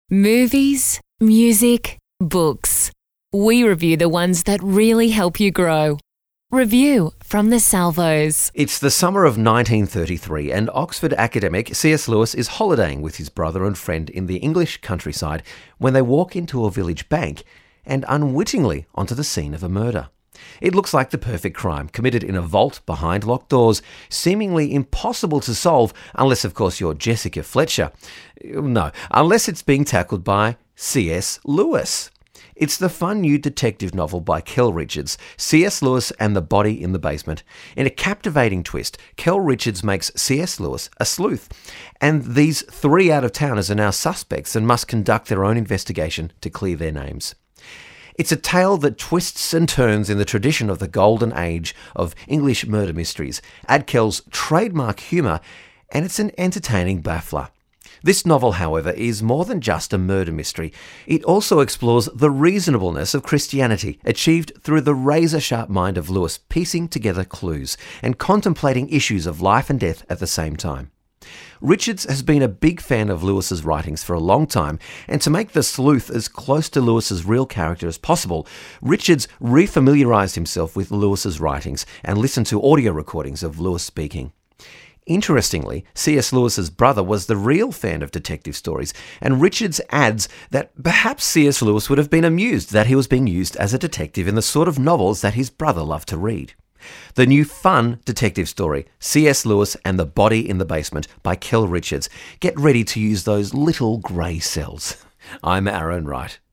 Movies, music, books. We review the ones that really help you grow. Review from the Salvos. It's the summer of 1933 and Oxford academic C.S. Lewis is holidaying with his brother and friend in the English countryside when they walk into a village bank and unwittingly onto the scene of a murder. It looks like the perfect crime, committed in a vault behind locked doors, seemingly impossible to solve unless, of course, you're Jessica Fletcher. No, unless it's being tackled by C.S. Lewis. It's the fun new detective novel by Kel Richards, C.S. Lewis and the Body in the Basement. In a captivating twist, Kel Richards makes C.S. Lewis a sleuth, and these three out-of-towners are now suspects and must conduct their own investigation to clear their names. It's a tale that twists and turns in the tradition of the golden age of English murder mysteries, add Kel's trademark humour, and it's an entertaining baffler. This novel, however, is more than just a murder mystery. It also explores the reasonableness of Christianity, achieved through the razor-sharp mind of Lewis piecing together clues and contemplating issues of life and death at the same time. Richards has been a big fan of Lewis's writings for a long time, and to make the sleuth as close to Lewis's real character as possible, Richards refamiliarised himself with Lewis's writings and listened to audio recordings of Lewis speaking. Interestingly, C.S. Lewis's brother was the real fan of detective stories, and Richards adds that perhaps C.S. Lewis would have been amused that he was being used as a detective in the sort of novels that his brother loved to read. The new fun detective story, C.S. Lewis and the Body in the Basement by Kel Richards. Get ready to use those little grey cells. I'm Aaron Wright.